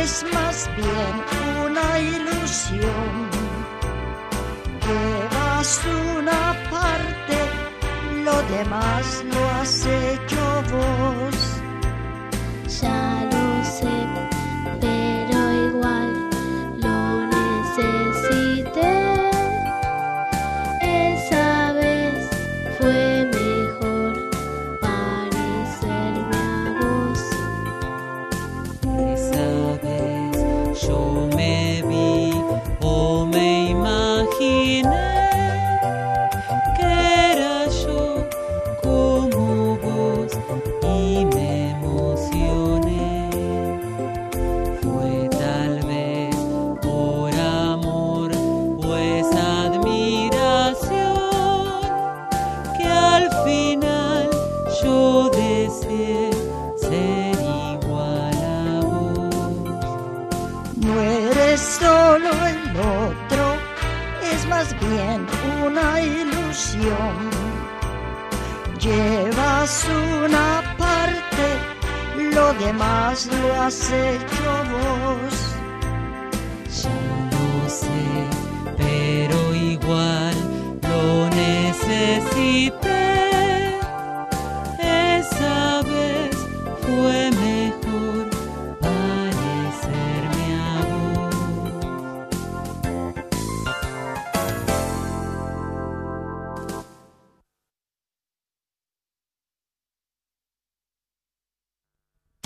es más bien una ilusión. Llevas una parte, lo demás lo has hecho vos. Ya lo sé, pero igual lo necesité. Esa vez fue mejor parecerme a vos. Esa vez yo me vi o me imaginé que era yo como vos y me emocioné. Fue tal vez por amor o esa admiración que al final yo deseé ser igual a vos. No eres solo el otro, es más bien una ilusión. Llevas una parte, lo demás lo has hecho vos.